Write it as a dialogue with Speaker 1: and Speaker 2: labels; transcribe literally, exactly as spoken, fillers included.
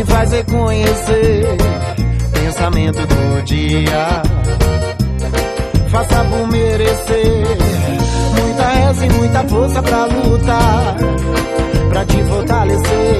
Speaker 1: me faz reconhecer pensamento do dia. Faça por merecer muita reza e muita força pra lutar, pra te fortalecer.